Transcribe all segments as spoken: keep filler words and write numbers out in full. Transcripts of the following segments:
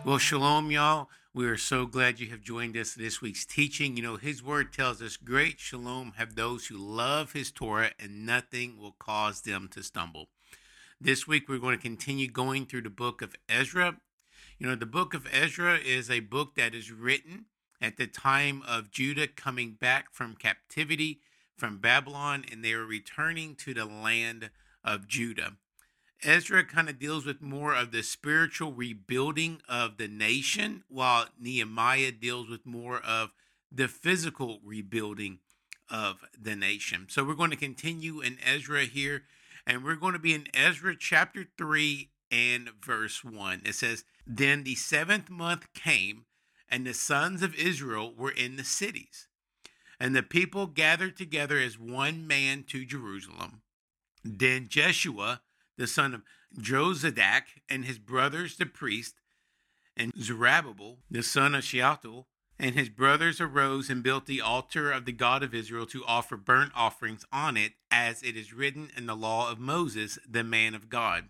Well, shalom, y'all. We are so glad you have joined us this week's teaching. You know, his word tells us, great shalom have those who love his Torah, and nothing will cause them to stumble. This week, we're going to continue going through the book of Ezra. You know, the book of Ezra is a book that is written at the time of Judah coming back from captivity from Babylon, and they are returning to the land of Judah. Ezra kind of deals with more of the spiritual rebuilding of the nation, while Nehemiah deals with more of the physical rebuilding of the nation. So we're going to continue in Ezra here, and we're going to be in Ezra chapter three and verse one. It says, Then the seventh month came, and the sons of Israel were in the cities, and the people gathered together as one man to Jerusalem. Then Jeshua, the son of Jozadak, and his brothers the priests, and Zerubbabel, the son of Shealtiel, and his brothers arose and built the altar of the God of Israel to offer burnt offerings on it, as it is written in the law of Moses, the man of God.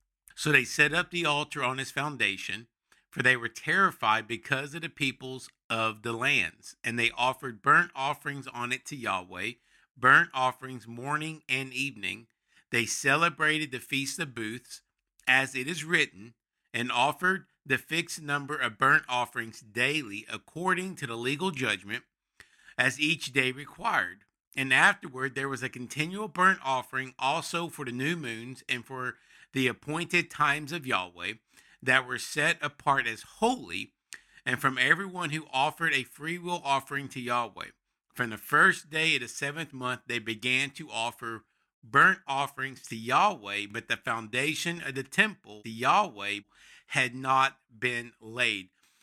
So they set up the altar on its foundation, for they were terrified because of the peoples of the lands. And they offered burnt offerings on it to Yahweh, burnt offerings morning and evening. They celebrated the Feast of Booths, as it is written, and offered the fixed number of burnt offerings daily according to the legal judgment, as each day required. And afterward there was a continual burnt offering also for the new moons and for the appointed times of Yahweh that were set apart as holy, and from everyone who offered a freewill offering to Yahweh. From the first day of the seventh month they began to offer burnt offerings to Yahweh, but the foundation of the temple to Yahweh had not been laid.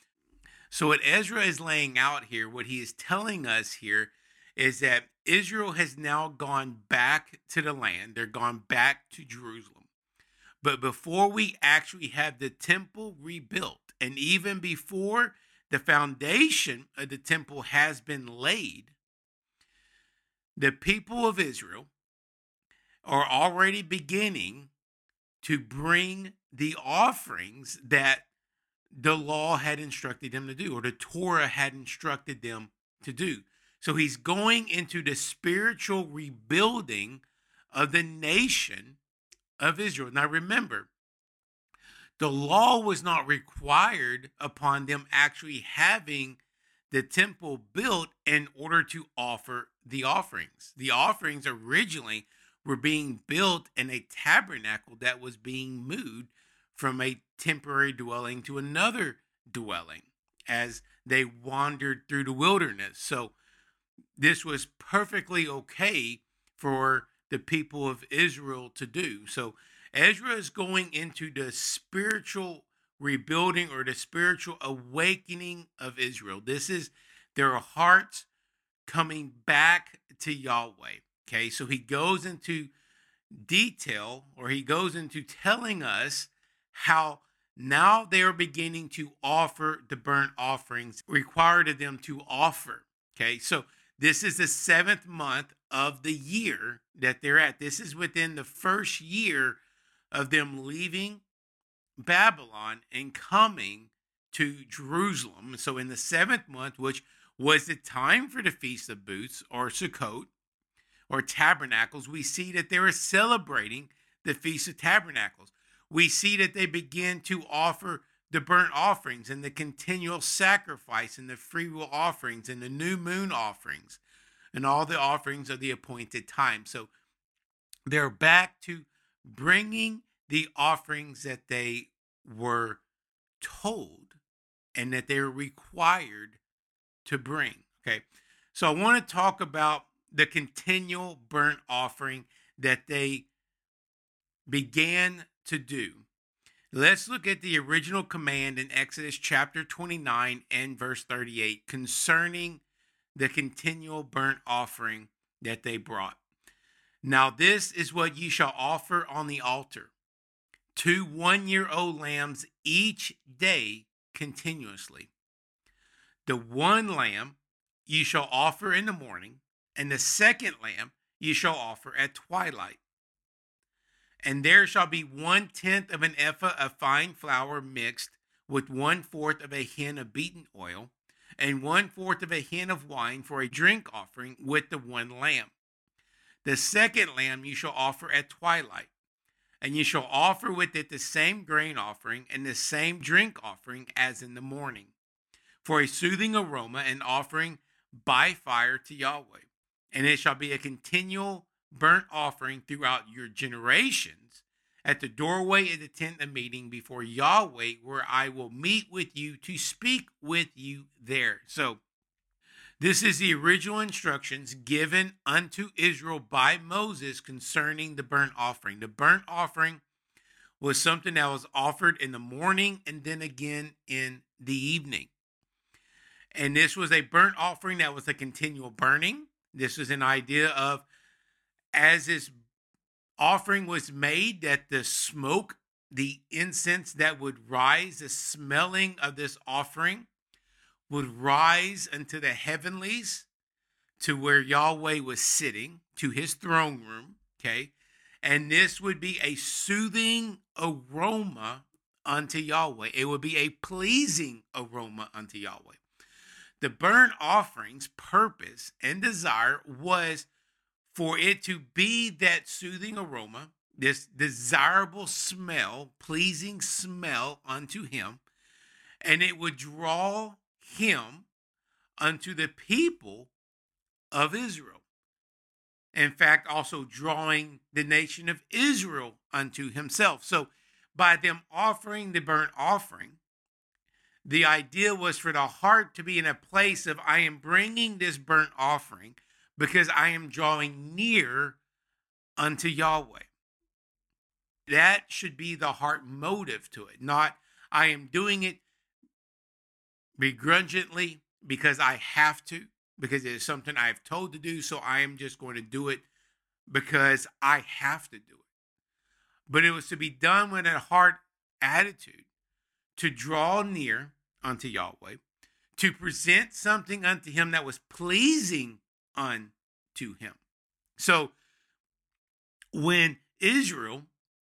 So what Ezra is laying out here, what he is telling us here, is that Israel has now gone back to the land. They're gone back to Jerusalem. But before we actually have the temple rebuilt, and even before the foundation of the temple has been laid, the people of Israel are already beginning to bring the offerings that the law had instructed them to do, or the Torah had instructed them to do. So he's going into the spiritual rebuilding of the nation of Israel. Now remember, the law was not required upon them actually having the temple built in order to offer the offerings. The offerings originally were being built in a tabernacle that was being moved from a temporary dwelling to another dwelling as they wandered through the wilderness. So this was perfectly okay for the people of Israel to do. So Ezra is going into the spiritual rebuilding or the spiritual awakening of Israel. This is their hearts coming back to Yahweh. Okay, so he goes into detail, or he goes into telling us how now they are beginning to offer the burnt offerings required of them to offer. Okay, so this is the seventh month of the year that they're at. This is within the first year of them leaving Babylon and coming to Jerusalem. So in the seventh month, which was the time for the Feast of Booths or Sukkot, or Tabernacles, we see that they are celebrating the Feast of Tabernacles. We see that they begin to offer the burnt offerings and the continual sacrifice and the freewill offerings and the new moon offerings and all the offerings of the appointed time. So they're back to bringing the offerings that they were told and that they're required to bring. Okay, so I want to talk about the continual burnt offering that they began to do. Let's look at the original command in Exodus chapter twenty-nine and verse thirty-eight concerning the continual burnt offering that they brought. Now this is what ye shall offer on the altar: two one-year-old lambs each day continuously. The one lamb ye shall offer in the morning, and the second lamb ye shall offer at twilight. And there shall be one tenth of an ephah of fine flour mixed with one fourth of a hin of beaten oil, and one fourth of a hin of wine for a drink offering with the one lamb. The second lamb you shall offer at twilight, and you shall offer with it the same grain offering and the same drink offering as in the morning, for a soothing aroma and offering by fire to Yahweh. And it shall be a continual burnt offering throughout your generations at the doorway of the tent of meeting before Yahweh, where I will meet with you to speak with you there. So this is the original instructions given unto Israel by Moses concerning the burnt offering. The burnt offering was something that was offered in the morning and then again in the evening. And this was a burnt offering that was a continual burning. This was an idea of, as this offering was made, that the smoke, the incense that would rise, the smelling of this offering would rise unto the heavenlies, to where Yahweh was sitting, to his throne room, okay? And this would be a soothing aroma unto Yahweh. It would be a pleasing aroma unto Yahweh. The burnt offering's purpose and desire was for it to be that soothing aroma, this desirable smell, pleasing smell unto him, and it would draw him unto the people of Israel. In fact, also drawing the nation of Israel unto himself. So by them offering the burnt offering, the idea was for the heart to be in a place of, I am bringing this burnt offering because I am drawing near unto Yahweh. That should be the heart motive to it, not I am doing it begrudgingly because I have to, because it is something I've told to do, so I am just going to do it because I have to do it. But it was to be done with a heart attitude to draw near unto Yahweh, to present something unto him that was pleasing unto him. So when Israel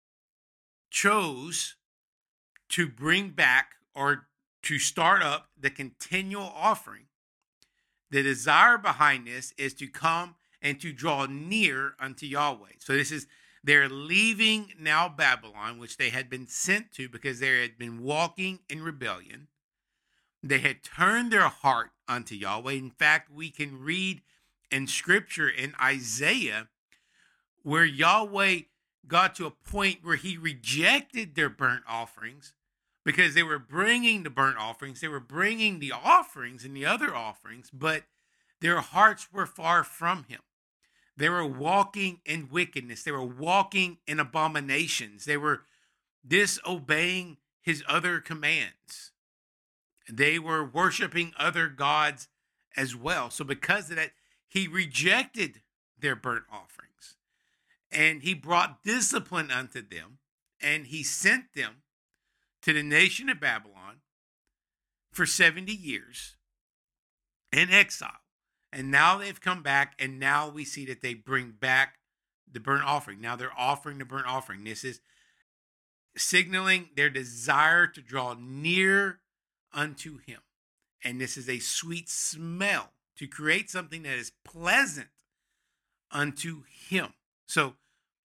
chose to bring back or to start up the continual offering, the desire behind this is to come and to draw near unto Yahweh. So this is, they're leaving now Babylon, which they had been sent to because they had been walking in rebellion. They had turned their heart unto Yahweh. In fact, we can read in scripture in Isaiah where Yahweh got to a point where he rejected their burnt offerings because they were bringing the burnt offerings. They were bringing the offerings and the other offerings, but their hearts were far from him. They were walking in wickedness. They were walking in abominations. They were disobeying his other commands. They were worshiping other gods as well. So because of that, he rejected their burnt offerings. And he brought discipline unto them. And he sent them to the nation of Babylon for seventy years in exile. And now they've come back, and now we see that they bring back the burnt offering. Now they're offering the burnt offering. This is signaling their desire to draw near unto him. And this is a sweet smell to create something that is pleasant unto him. So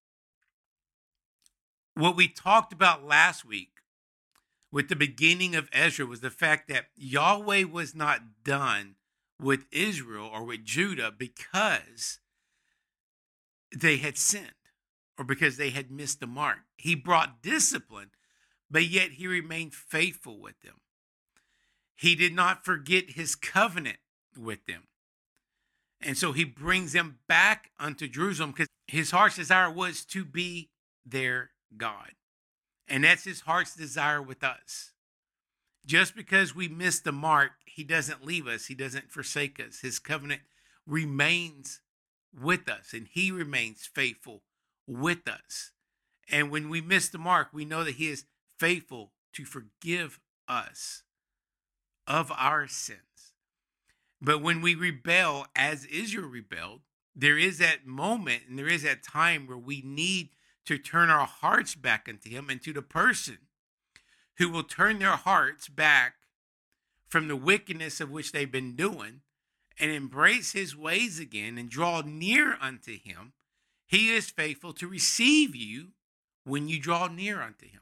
what we talked about last week with the beginning of Ezra was the fact that Yahweh was not done with Israel or with Judah because they had sinned or because they had missed the mark. He brought discipline, but yet he remained faithful with them. He did not forget his covenant with them. And so he brings them back unto Jerusalem because his heart's desire was to be their God. And that's his heart's desire with us. Just because we miss the mark, he doesn't leave us. He doesn't forsake us. His covenant remains with us, and he remains faithful with us. And when we miss the mark, we know that he is faithful to forgive us of our sins. But when we rebel, as Israel rebelled, there is that moment and there is that time where we need to turn our hearts back unto him and to the person who will turn their hearts back from the wickedness of which they've been doing and embrace his ways again and draw near unto him, he is faithful to receive you when you draw near unto him.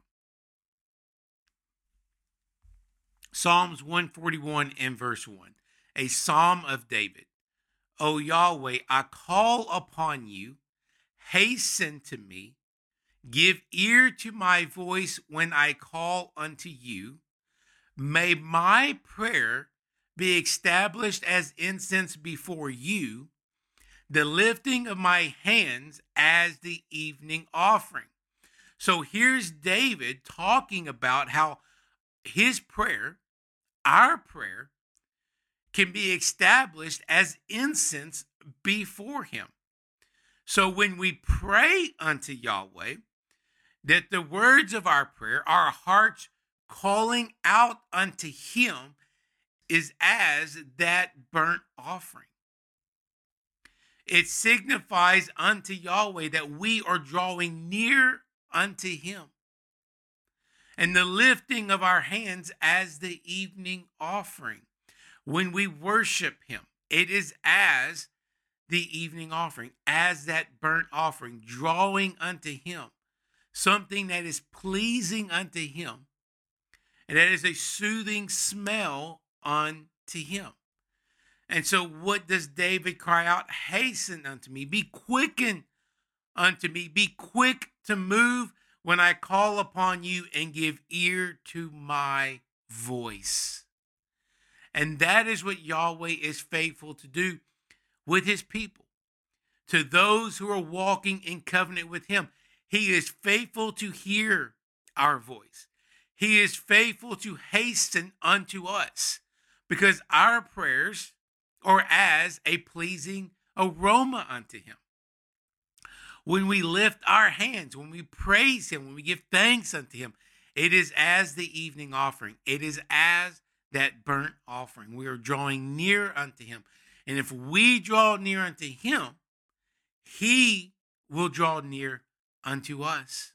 Psalms one forty-one and verse one, a psalm of David. O Yahweh, I call upon you, hasten to me, give ear to my voice when I call unto you. May my prayer be established as incense before you, the lifting of my hands as the evening offering. So here's David talking about how his prayer, our prayer, can be established as incense before him. So when we pray unto Yahweh, that the words of our prayer, our hearts calling out unto him, is as that burnt offering. It signifies unto Yahweh that we are drawing near unto him. And the lifting of our hands as the evening offering. When we worship him, it is as the evening offering, as that burnt offering, drawing unto him, something that is pleasing unto him, and that is a soothing smell unto him. And so what does David cry out? Hasten unto me, be quickened unto me, be quick to move when I call upon you, and give ear to my voice. And that is what Yahweh is faithful to do with his people. To those who are walking in covenant with him, he is faithful to hear our voice. He is faithful to hasten unto us, because our prayers are as a pleasing aroma unto him. When we lift our hands, when we praise him, when we give thanks unto him, it is as the evening offering. It is as that burnt offering. We are drawing near unto him. And if we draw near unto him, he will draw near unto us.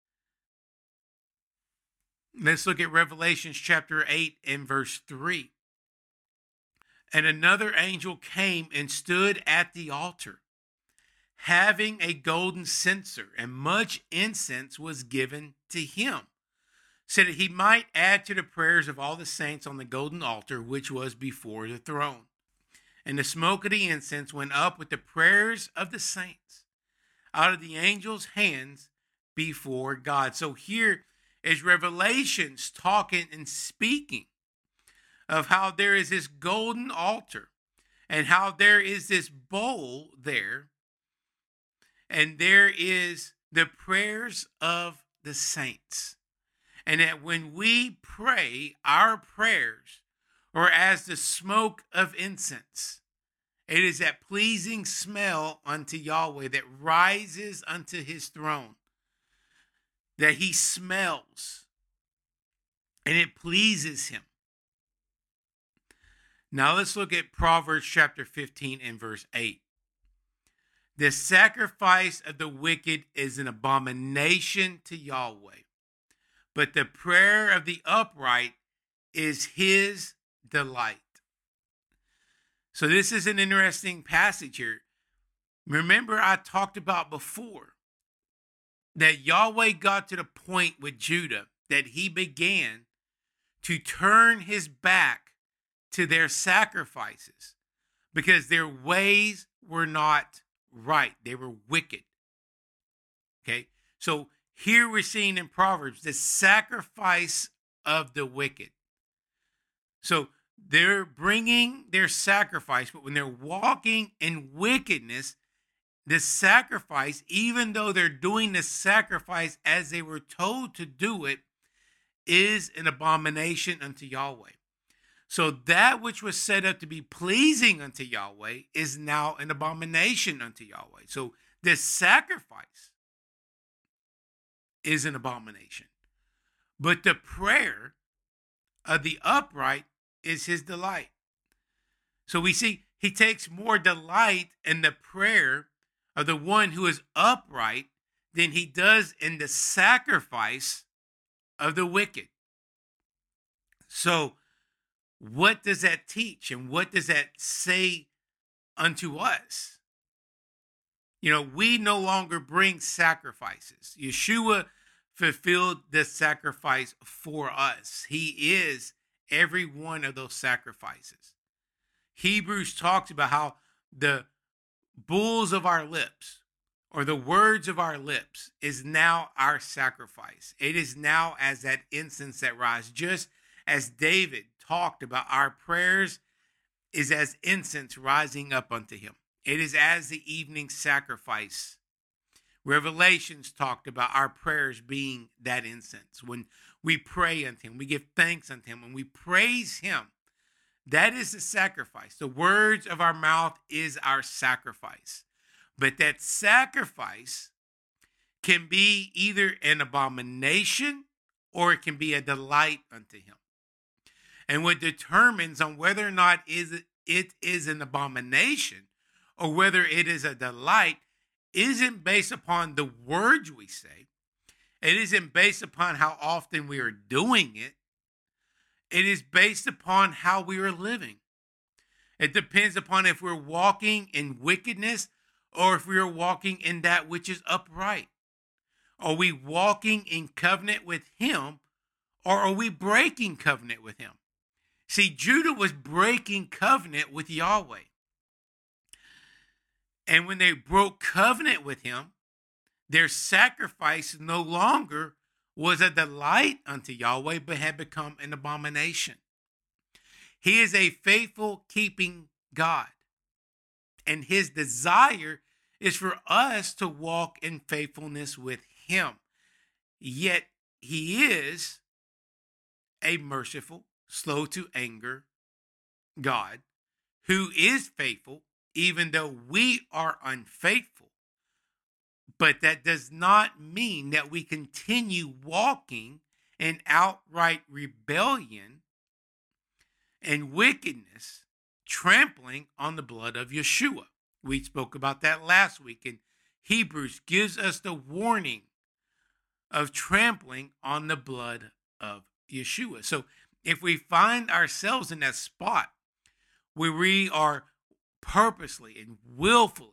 Let's look at Revelation chapter eight and verse three. And another angel came and stood at the altar, having a golden censer, and much incense was given to him, so that he might add to the prayers of all the saints on the golden altar, which was before the throne. And the smoke of the incense went up with the prayers of the saints out of the angel's hands before God. So here is Revelations talking and speaking of how there is this golden altar and how there is this bowl there, and there is the prayers of the saints. And that when we pray, our prayers are as the smoke of incense. It is that pleasing smell unto Yahweh that rises unto his throne, that he smells, and it pleases him. Now let's look at Proverbs chapter fifteen and verse eight. The sacrifice of the wicked is an abomination to Yahweh, but the prayer of the upright is his delight. So this is an interesting passage here. Remember, I talked about before that Yahweh got to the point with Judah that he began to turn his back to their sacrifices because their ways were not right. They were wicked. Okay, so here we're seeing in Proverbs the sacrifice of the wicked. So they're bringing their sacrifice, but when they're walking in wickedness, the sacrifice, even though they're doing the sacrifice as they were told to do it, is an abomination unto Yahweh. So that which was set up to be pleasing unto Yahweh is now an abomination unto Yahweh. So this sacrifice is an abomination. But the prayer of the upright is his delight. So we see he takes more delight in the prayer of the one who is upright than he does in the sacrifice of the wicked. So what does that teach? And what does that say unto us? You know, we no longer bring sacrifices. Yeshua fulfilled the sacrifice for us. He is every one of those sacrifices. Hebrews talks about how the bulls of our lips, or the words of our lips, is now our sacrifice. It is now as that incense that rises. Just as David talked about, our prayers is as incense rising up unto him. It is as the evening sacrifice. Revelations talked about our prayers being that incense. When we pray unto him, we give thanks unto him, and we praise him. That is the sacrifice. The words of our mouth is our sacrifice. But that sacrifice can be either an abomination or it can be a delight unto him. And what determines on whether or not is it is an abomination or whether it is a delight isn't based upon the words we say. It isn't based upon how often we are doing it. It is based upon how we are living. It depends upon if we're walking in wickedness or if we are walking in that which is upright. Are we walking in covenant with him, or are we breaking covenant with him? See, Judah was breaking covenant with Yahweh. And when they broke covenant with him, their sacrifice no longer was a delight unto Yahweh, but had become an abomination. He is a faithful keeping God. And his desire is for us to walk in faithfulness with him. Yet he is a merciful, slow to anger God who is faithful, even though we are unfaithful. But that does not mean that we continue walking in outright rebellion and wickedness, trampling on the blood of Yeshua. We spoke about that last week, and Hebrews gives us the warning of trampling on the blood of Yeshua. So if we find ourselves in that spot where we are purposely and willfully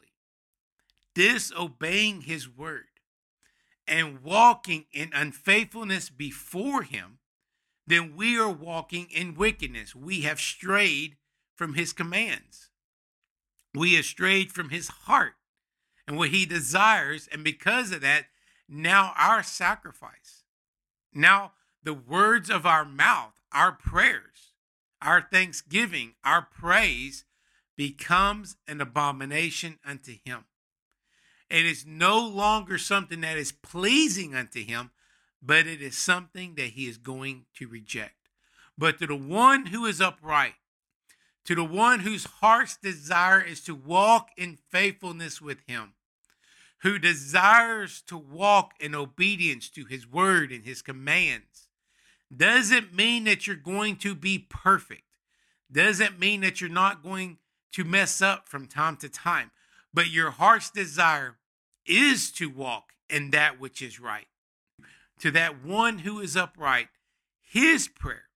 disobeying his word and walking in unfaithfulness before him, then we are walking in wickedness. We have strayed from his commands. We have strayed from his heart and what he desires. And because of that, now our sacrifice, now the words of our mouth, our prayers, our thanksgiving, our praise becomes an abomination unto him. It is no longer something that is pleasing unto him, but it is something that he is going to reject. But to the one who is upright, to the one whose heart's desire is to walk in faithfulness with him, who desires to walk in obedience to his word and his commands, doesn't mean that you're going to be perfect. Doesn't mean that you're not going to mess up from time to time. But your heart's desire is to walk in that which is right. To that one who is upright, his prayer,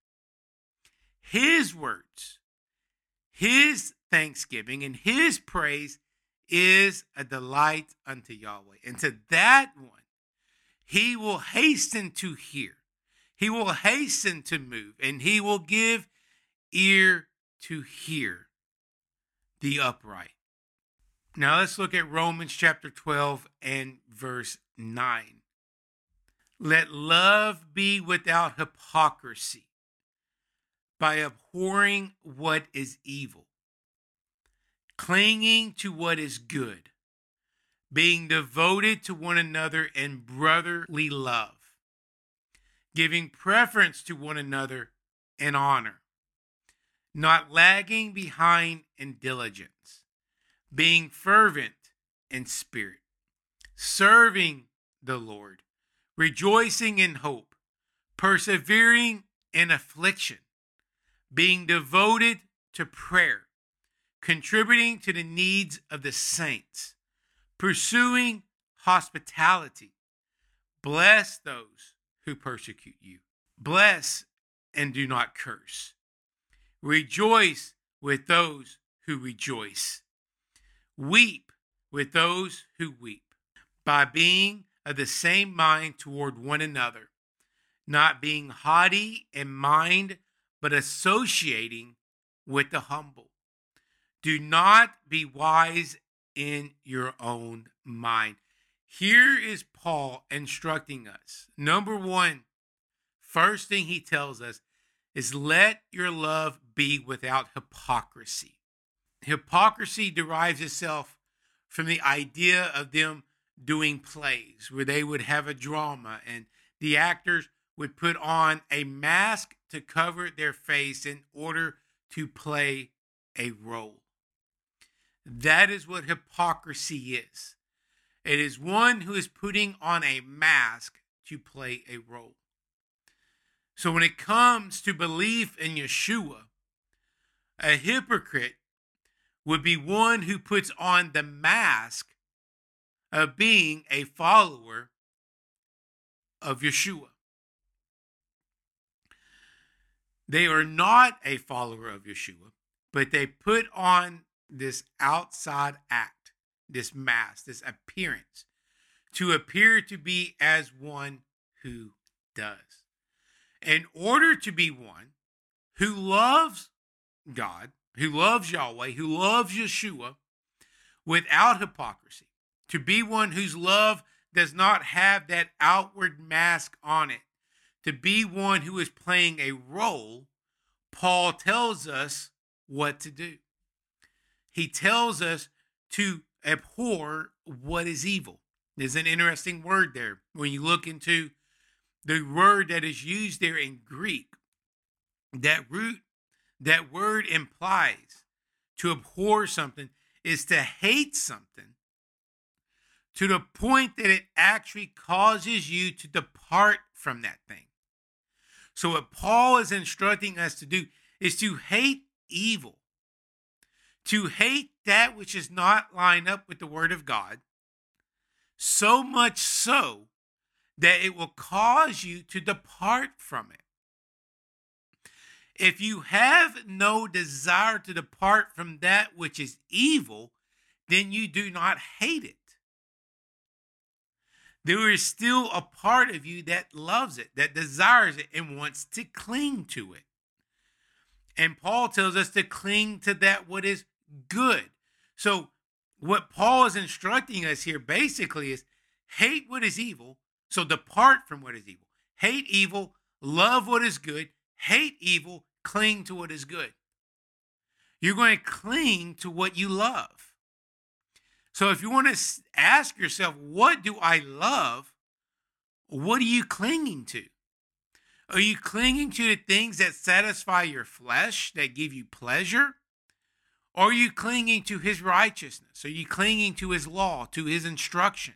his words, his thanksgiving, and his praise is a delight unto Yahweh. And to that one, he will hasten to hear. He will hasten to move, and he will give ear to hear the upright. Now let's look at Romans chapter twelve and verse nine. Let love be without hypocrisy, by abhorring what is evil, clinging to what is good, being devoted to one another in brotherly love, giving preference to one another in honor, not lagging behind in diligence, being fervent in spirit, serving the Lord, rejoicing in hope, persevering in affliction, being devoted to prayer, contributing to the needs of the saints, pursuing hospitality. Bless those who persecute you. Bless and do not curse. Rejoice with those who rejoice. Weep with those who weep. By being of the same mind toward one another, not being haughty in mind, but associating with the humble. Do not be wise in your own mind. Here is Paul instructing us. Number one, first thing he tells us is let your love be without hypocrisy. Hypocrisy derives itself from the idea of them doing plays where they would have a drama and the actors would put on a mask to cover their face in order to play a role. That is what hypocrisy is. It is one who is putting on a mask to play a role. So when it comes to belief in Yeshua, a hypocrite would be one who puts on the mask of being a follower of Yeshua. They are not a follower of Yeshua, but they put on this outside act, this mask, this appearance, to appear to be as one who does. In order to be one who loves God, who loves Yahweh, who loves Yeshua, without hypocrisy, to be one whose love does not have that outward mask on it, to be one who is playing a role, Paul tells us what to do. He tells us to abhor what is evil. There's an interesting word there. When you look into the word that is used there in Greek, that root, that word implies to abhor something is to hate something to the point that it actually causes you to depart from that thing. So what Paul is instructing us to do is to hate evil, to hate that which is not lined up with the word of God, so much so that it will cause you to depart from it. If you have no desire to depart from that which is evil, then you do not hate it. There is still a part of you that loves it, that desires it, and wants to cling to it. And Paul tells us to cling to that what is good. So what Paul is instructing us here basically is hate what is evil, so depart from what is evil. Hate evil, love what is good, hate evil, cling to what is good. You're going to cling to what you love. So if you want to ask yourself, what do I love? What are you clinging to? Are you clinging to the things that satisfy your flesh, that give you pleasure? Or are you clinging to his righteousness? Are you clinging to his law, to his instructions?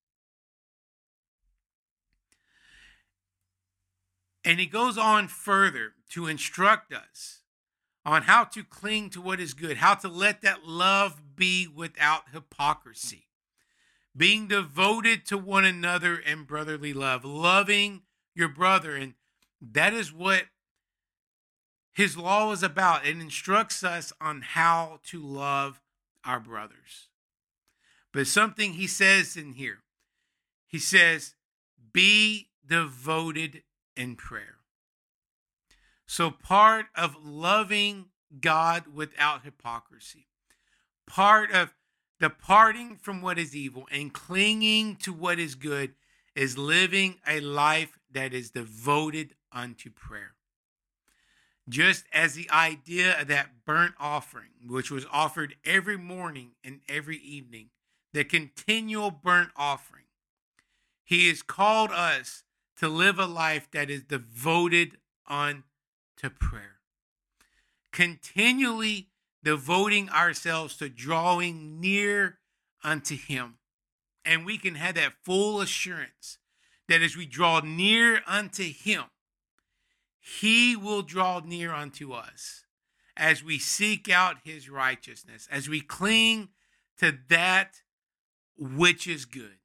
And he goes on further to instruct us on how to cling to what is good, how to let that love be without hypocrisy, being devoted to one another in brotherly love, loving your brother. And that is what his law is about. It instructs us on how to love our brothers. But something he says in here, he says, be devoted in prayer. So part of loving God without hypocrisy, part of departing from what is evil and clinging to what is good is living a life that is devoted unto prayer. Just as the idea of that burnt offering, which was offered every morning and every evening, the continual burnt offering, he has called us to live a life that is devoted unto prayer. Continually devoting ourselves to drawing near unto him. And we can have that full assurance that as we draw near unto him, he will draw near unto us as we seek out his righteousness, as we cling to that which is good.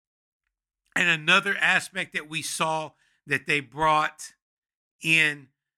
And another aspect that we saw that they brought in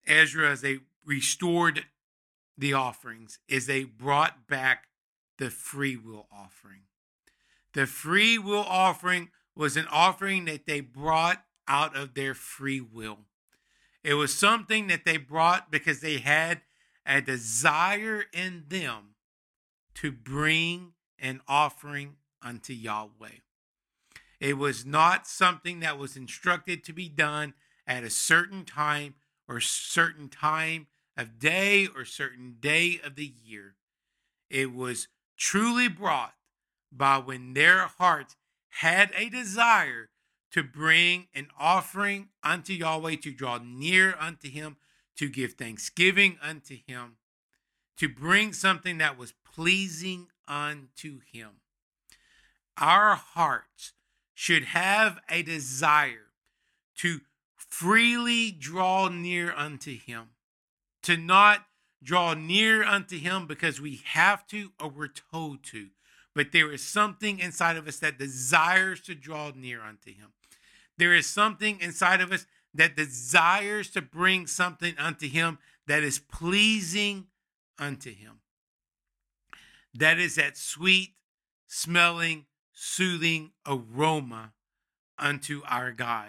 Ezra, as they restored the offerings, is they brought back the free will offering. The free will offering was an offering that they brought out of their free will. It was something that they brought because they had a desire in them to bring an offering unto Yahweh. It was not something that was instructed to be done at a certain time or certain time of day or certain day of the year. It was truly brought by when their hearts had a desire to bring an offering unto Yahweh, to draw near unto him, to give thanksgiving unto him, to bring something that was pleasing unto him. Our hearts should have a desire to freely draw near unto him, to not draw near unto him because we have to or we're told to, but there is something inside of us that desires to draw near unto him. There is something inside of us that desires to bring something unto him that is pleasing unto him. That is that sweet smelling, soothing aroma unto our God.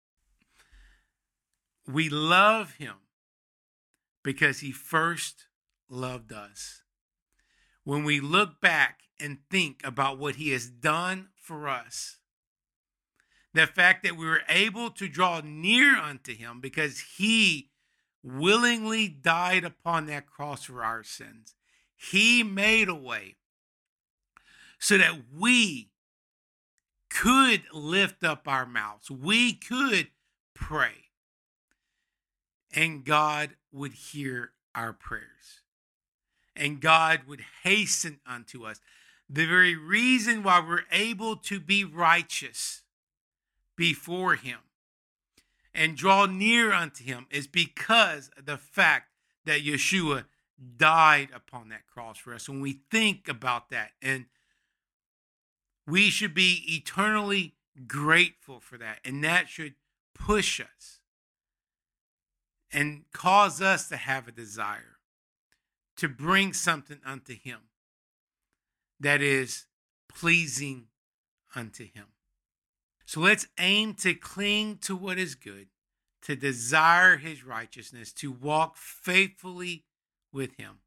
We love him because he first loved us. When we look back and think about what he has done for us, the fact that we were able to draw near unto him because he willingly died upon that cross for our sins. He made a way so that we could lift up our mouths. We could pray. And God would hear our prayers. And God would hasten unto us. The very reason why we're able to be righteous before him and draw near unto him is because of the fact that Yeshua died upon that cross for us. When we think about that, and we should be eternally grateful for that, and that should push us and cause us to have a desire to bring something unto him that is pleasing unto him. So let's aim to cling to what is good, to desire his righteousness, to walk faithfully with him,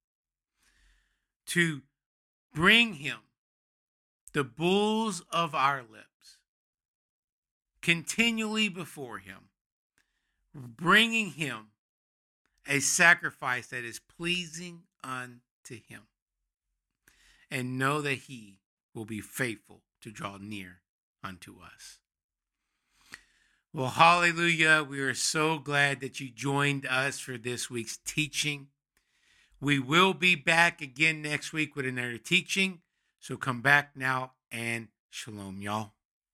to bring him the bulls of our lips continually before him, bringing him a sacrifice that is pleasing unto him, and know that he will be faithful to draw near unto us. Well, hallelujah. We are so glad that you joined us for this week's teaching. We will be back again next week with another teaching. So come back now and shalom, y'all.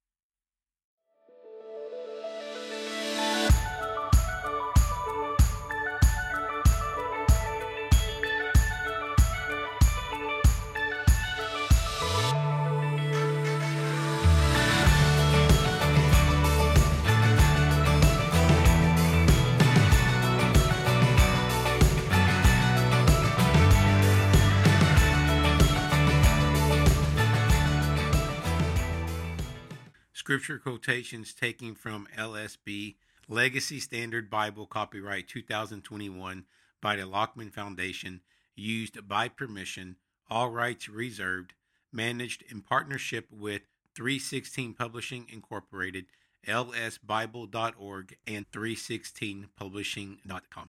Scripture quotations taken from L S B, Legacy Standard Bible, copyright two thousand twenty-one by the Lockman Foundation, used by permission, all rights reserved, managed in partnership with three sixteen Publishing Incorporated, L S Bible dot org, and three sixteen publishing dot com.